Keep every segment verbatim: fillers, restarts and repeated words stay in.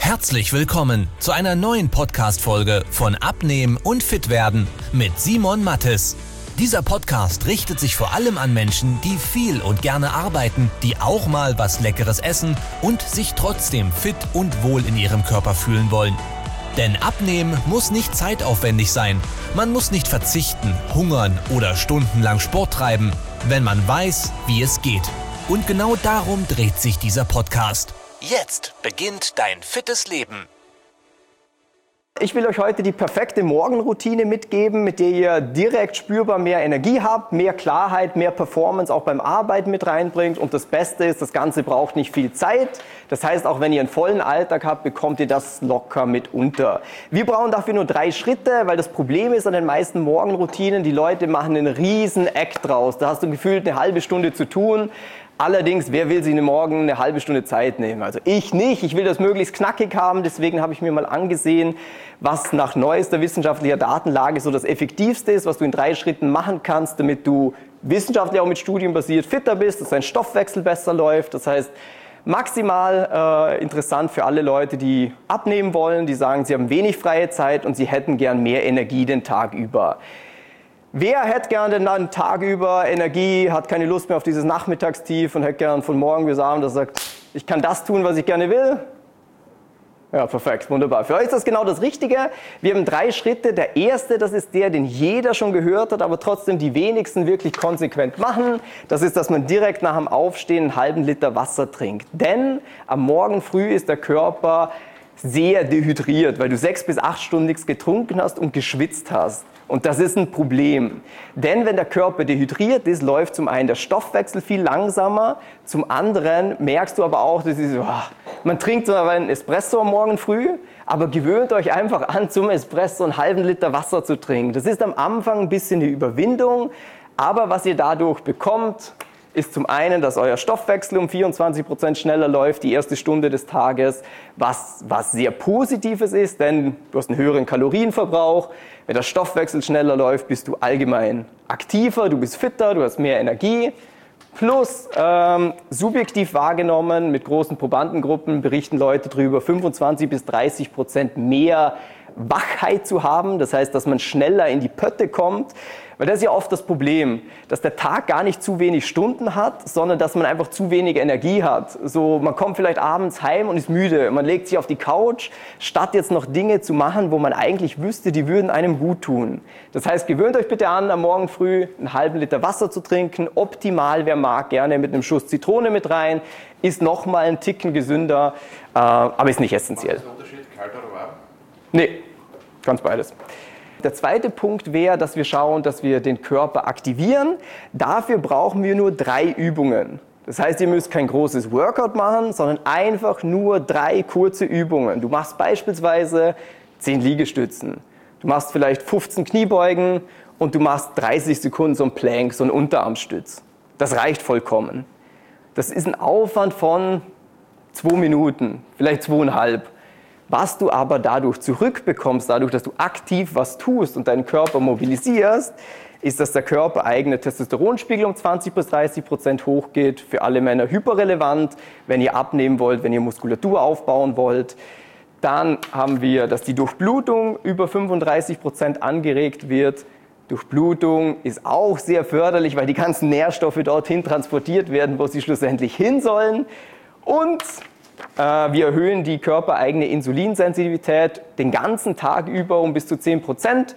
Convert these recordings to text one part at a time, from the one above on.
Herzlich willkommen zu einer neuen Podcast-Folge von Abnehmen und Fitwerden mit Simon Mattes. Dieser Podcast richtet sich vor allem an Menschen, die viel und gerne arbeiten, die auch mal was Leckeres essen und sich trotzdem fit und wohl in ihrem Körper fühlen wollen. Denn Abnehmen muss nicht zeitaufwendig sein. Man muss nicht verzichten, hungern oder stundenlang Sport treiben, wenn man weiß, wie es geht. Und genau darum dreht sich dieser Podcast. Jetzt beginnt dein fittes Leben. Ich will euch heute die perfekte Morgenroutine mitgeben, mit der ihr direkt spürbar mehr Energie habt, mehr Klarheit, mehr Performance auch beim Arbeiten mit reinbringt. Und das Beste ist, das Ganze braucht nicht viel Zeit. Das heißt, auch wenn ihr einen vollen Alltag habt, bekommt ihr das locker mit unter. Wir brauchen dafür nur drei Schritte, weil das Problem ist an den meisten Morgenroutinen, die Leute machen einen riesen Act draus. Da hast du gefühlt eine halbe Stunde zu tun. Allerdings, wer will sich eine Morgen eine halbe Stunde Zeit nehmen? Also ich nicht. Ich will das möglichst knackig haben. Deswegen habe ich mir mal angesehen, was nach neuester wissenschaftlicher Datenlage so das Effektivste ist, was du in drei Schritten machen kannst, damit du wissenschaftlich auch mit Studien basiert fitter bist, dass dein Stoffwechsel besser läuft. Das heißt, maximal äh, interessant für alle Leute, die abnehmen wollen, die sagen, sie haben wenig freie Zeit und sie hätten gern mehr Energie den Tag über. Wer hätte gerne den Tag über Energie, hat keine Lust mehr auf dieses Nachmittagstief und hätte gern von morgen bis abend, dass er sagt, ich kann das tun, was ich gerne will? Ja, perfekt, wunderbar. Für euch ist das genau das Richtige. Wir haben drei Schritte. Der erste, das ist der, den jeder schon gehört hat, aber trotzdem die wenigsten wirklich konsequent machen. Das ist, dass man direkt nach dem Aufstehen einen halben Liter Wasser trinkt. Denn am Morgen früh ist der Körper sehr dehydriert, weil du sechs bis acht Stunden nichts getrunken hast und geschwitzt hast. Und das ist ein Problem. Denn wenn der Körper dehydriert ist, läuft zum einen der Stoffwechsel viel langsamer, zum anderen merkst du aber auch, dass ist, oh, man trinkt so einen Espresso am Morgen früh, aber gewöhnt euch einfach an, zum Espresso einen halben Liter Wasser zu trinken. Das ist am Anfang ein bisschen eine Überwindung, aber was ihr dadurch bekommt, ist zum einen, dass euer Stoffwechsel um vierundzwanzig Prozent schneller läuft, die erste Stunde des Tages, was, was sehr Positives ist, denn du hast einen höheren Kalorienverbrauch. Wenn der Stoffwechsel schneller läuft, bist du allgemein aktiver, du bist fitter, du hast mehr Energie. Plus, ähm, subjektiv wahrgenommen, mit großen Probandengruppen berichten Leute darüber, fünfundzwanzig bis dreißig Prozent mehr Wachheit zu haben. Das heißt, dass man schneller in die Pötte kommt. Weil das ist ja oft das Problem, dass der Tag gar nicht zu wenig Stunden hat, sondern dass man einfach zu wenig Energie hat. So, man kommt vielleicht abends heim und ist müde. Man legt sich auf die Couch, statt jetzt noch Dinge zu machen, wo man eigentlich wüsste, die würden einem gut tun. Das heißt, gewöhnt euch bitte an, am Morgen früh einen halben Liter Wasser zu trinken. Optimal, wer mag, gerne mit einem Schuss Zitrone mit rein. Ist nochmal ein Ticken gesünder, äh, aber ist nicht essentiell. Was ist der Unterschied, kalt oder warm? Nee, ganz beides. Der zweite Punkt wäre, dass wir schauen, dass wir den Körper aktivieren. Dafür brauchen wir nur drei Übungen. Das heißt, ihr müsst kein großes Workout machen, sondern einfach nur drei kurze Übungen. Du machst beispielsweise zehn Liegestützen. Du machst vielleicht fünfzehn Kniebeugen und du machst dreißig Sekunden so ein Plank, so ein Unterarmstütz. Das reicht vollkommen. Das ist ein Aufwand von zwei Minuten, vielleicht zweieinhalb. Was du aber dadurch zurückbekommst, dadurch, dass du aktiv was tust und deinen Körper mobilisierst, ist, dass der körpereigene Testosteronspiegel um zwanzig bis dreißig Prozent hochgeht. Für alle Männer hyperrelevant, wenn ihr abnehmen wollt, wenn ihr Muskulatur aufbauen wollt. Dann haben wir, dass die Durchblutung über fünfunddreißig Prozent angeregt wird. Durchblutung ist auch sehr förderlich, weil die ganzen Nährstoffe dorthin transportiert werden, wo sie schlussendlich hin sollen. Und wir erhöhen die körpereigene Insulinsensitivität den ganzen Tag über um bis zu zehn Prozent.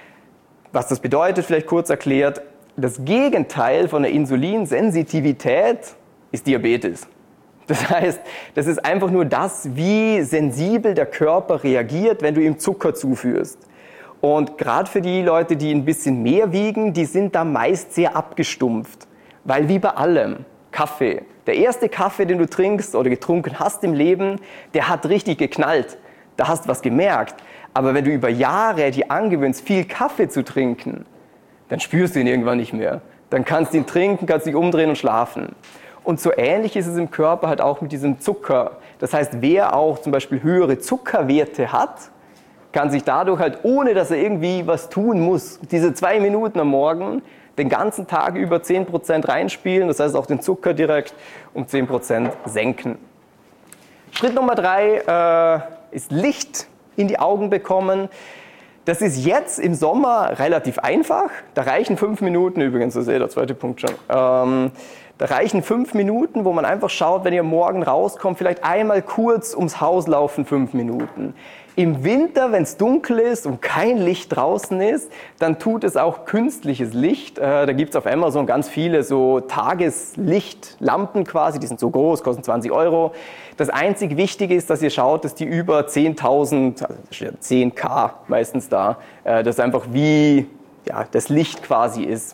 Was das bedeutet, vielleicht kurz erklärt, das Gegenteil von der Insulinsensitivität ist Diabetes. Das heißt, das ist einfach nur das, wie sensibel der Körper reagiert, wenn du ihm Zucker zuführst. Und gerade für die Leute, die ein bisschen mehr wiegen, die sind da meist sehr abgestumpft. Weil wie bei allem, Kaffee, der erste Kaffee, den du trinkst oder getrunken hast im Leben, der hat richtig geknallt. Da hast du was gemerkt. Aber wenn du über Jahre dir angewöhnst, viel Kaffee zu trinken, dann spürst du ihn irgendwann nicht mehr. Dann kannst du ihn trinken, kannst dich umdrehen und schlafen. Und so ähnlich ist es im Körper halt auch mit diesem Zucker. Das heißt, wer auch zum Beispiel höhere Zuckerwerte hat, kann sich dadurch halt, ohne dass er irgendwie was tun muss, diese zwei Minuten am Morgen den ganzen Tag über zehn Prozent reinspielen, das heißt auch den Zucker direkt um zehn Prozent senken. Schritt Nummer drei äh, ist Licht in die Augen bekommen. Das ist jetzt im Sommer relativ einfach. Da reichen fünf Minuten, übrigens, das ist eh der zweite Punkt schon. Ähm, da reichen fünf Minuten, wo man einfach schaut, wenn ihr morgen rauskommt, vielleicht einmal kurz ums Haus laufen, fünf Minuten. Im Winter, wenn es dunkel ist und kein Licht draußen ist, dann tut es auch künstliches Licht. Äh, da gibt es auf Amazon ganz viele so Tageslichtlampen quasi, die sind so groß, kosten zwanzig Euro. Das einzig Wichtige ist, dass ihr schaut, dass die über zehntausend, also zehn K meistens da, äh, das einfach wie ja, das Licht quasi ist.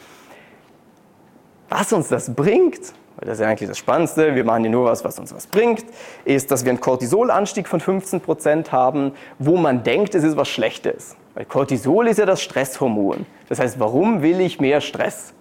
Was uns das bringt, weil das ist ja eigentlich das Spannendste, wir machen hier nur was, was uns was bringt, ist, dass wir einen Cortisolanstieg von fünfzehn Prozent haben, wo man denkt, es ist was Schlechtes. Weil Cortisol ist ja das Stresshormon. Das heißt, warum will ich mehr Stress?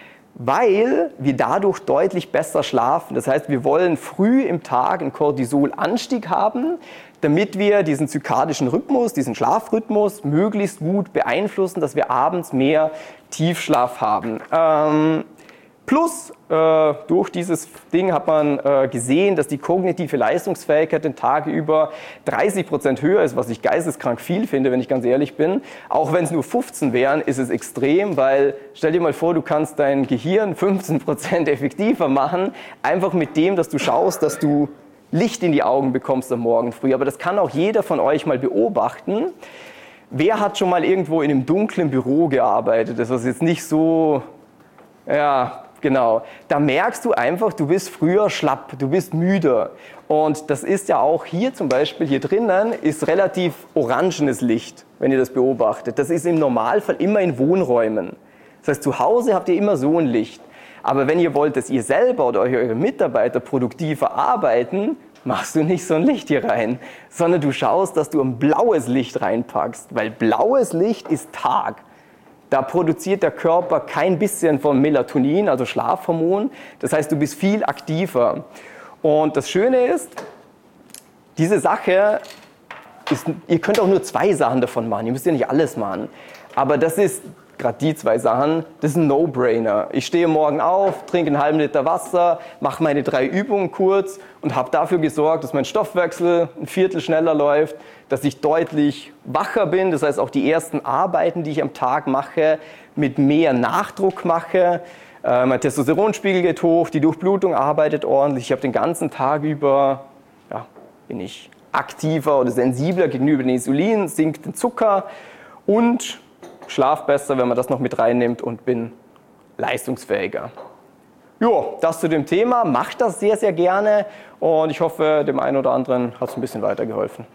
Weil wir dadurch deutlich besser schlafen. Das heißt, wir wollen früh im Tag einen Cortisolanstieg haben, damit wir diesen zykadischen Rhythmus, diesen Schlafrhythmus möglichst gut beeinflussen, dass wir abends mehr Tiefschlaf haben. Ähm, Plus, äh, durch dieses Ding hat man äh, gesehen, dass die kognitive Leistungsfähigkeit den Tag über dreißig Prozent höher ist, was ich geisteskrank viel finde, wenn ich ganz ehrlich bin. Auch wenn es nur fünfzehn wären, ist es extrem, weil stell dir mal vor, du kannst dein Gehirn fünfzehn Prozent effektiver machen, einfach mit dem, dass du schaust, dass du Licht in die Augen bekommst am Morgen früh. Aber das kann auch jeder von euch mal beobachten. Wer hat schon mal irgendwo in einem dunklen Büro gearbeitet? Das ist jetzt nicht so, ja... Genau, da merkst du einfach, du bist früher schlapp, du bist müde. Und das ist ja auch hier zum Beispiel, hier drinnen ist relativ orangenes Licht, wenn ihr das beobachtet. Das ist im Normalfall immer in Wohnräumen. Das heißt, zu Hause habt ihr immer so ein Licht. Aber wenn ihr wollt, dass ihr selber oder eure Mitarbeiter produktiver arbeiten, machst du nicht so ein Licht hier rein, sondern du schaust, dass du ein blaues Licht reinpackst, weil blaues Licht ist Tag. Da produziert der Körper kein bisschen von Melatonin, also Schlafhormon. Das heißt, du bist viel aktiver. Und das Schöne ist, diese Sache, ist, ihr könnt auch nur zwei Sachen davon machen. Ihr müsst ja nicht alles machen. Aber das ist, gerade die zwei Sachen, das ist ein No-Brainer. Ich stehe morgen auf, trinke einen halben Liter Wasser, mache meine drei Übungen kurz und habe dafür gesorgt, dass mein Stoffwechsel ein Viertel schneller läuft, dass ich deutlich wacher bin, das heißt auch die ersten Arbeiten, die ich am Tag mache, mit mehr Nachdruck mache. Äh, mein Testosteronspiegel geht hoch, die Durchblutung arbeitet ordentlich. Ich habe den ganzen Tag über, ja, bin ich aktiver oder sensibler gegenüber dem Insulin, sinkt den Zucker und schlaf besser, wenn man das noch mit reinnimmt und bin leistungsfähiger. Jo, das zu dem Thema. Macht das sehr, sehr gerne und ich hoffe, dem einen oder anderen hat es ein bisschen weitergeholfen.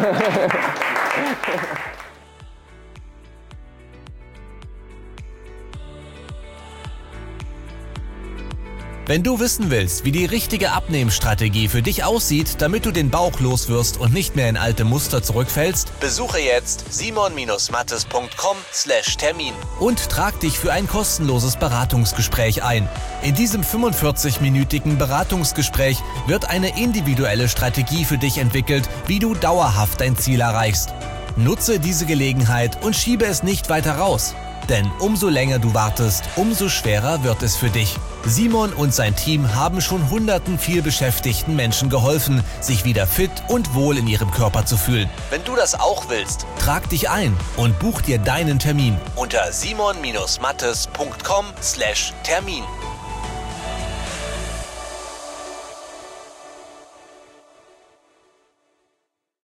Wenn du wissen willst, wie die richtige Abnehmstrategie für dich aussieht, damit du den Bauch loswirst und nicht mehr in alte Muster zurückfällst, besuche jetzt simon mattes punkt com slash Termin und trag dich für ein kostenloses Beratungsgespräch ein. In diesem fünfundvierzig-minütigen Beratungsgespräch wird eine individuelle Strategie für dich entwickelt, wie du dauerhaft dein Ziel erreichst. Nutze diese Gelegenheit und schiebe es nicht weiter raus. Denn umso länger du wartest, umso schwerer wird es für dich. Simon und sein Team haben schon hunderten vielbeschäftigten Menschen geholfen, sich wieder fit und wohl in ihrem Körper zu fühlen. Wenn du das auch willst, trag dich ein und buch dir deinen Termin unter simon mattes punkt com slash Termin.